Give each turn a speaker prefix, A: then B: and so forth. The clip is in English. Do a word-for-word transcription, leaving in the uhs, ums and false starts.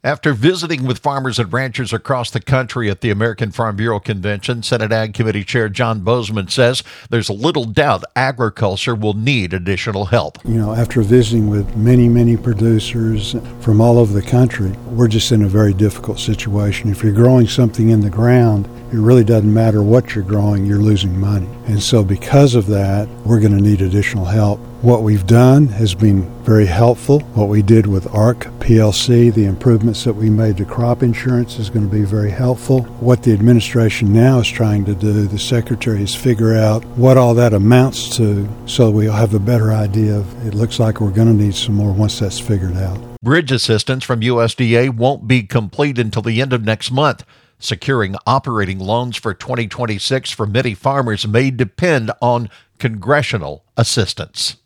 A: After visiting with farmers and ranchers across the country at the American Farm Bureau Convention, Senate Ag Committee Chair John Bozeman says there's little doubt agriculture will need additional help.
B: You know, after visiting with many, many producers from all over the country, we're just in a very difficult situation. If you're growing something in the ground, it really doesn't matter what you're growing, you're losing money. And so because of that, we're going to need additional help. What we've done has been very helpful. What we did with A R C P L C, the improvements that we made to crop insurance is going to be very helpful. What the administration now is trying to do, the secretary, is figure out what all that amounts to so we'll have a better idea of, it looks like we're going to need some more once that's figured out.
A: Bridge assistance from U S D A won't be complete until the end of next month. Securing operating loans for twenty twenty-six for many farmers may depend on congressional assistance.